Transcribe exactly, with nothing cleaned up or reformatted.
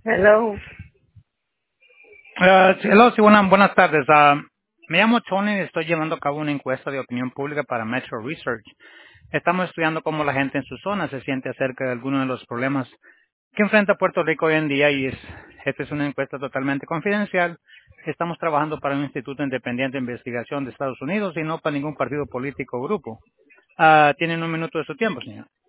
Hello. Uh, sí, hello, sí, buenas, buenas tardes. Ah, me llamo Tony y estoy llevando a cabo una encuesta de opinión pública para Metro Research. Estamos estudiando cómo la gente en su zona se siente acerca de algunos de los problemas que enfrenta Puerto Rico hoy en día y es, esta es una encuesta totalmente confidencial. Estamos trabajando para un instituto independiente de investigación de Estados Unidos y no para ningún partido político o grupo. Ah, ¿Tienen un minuto de su tiempo, señor?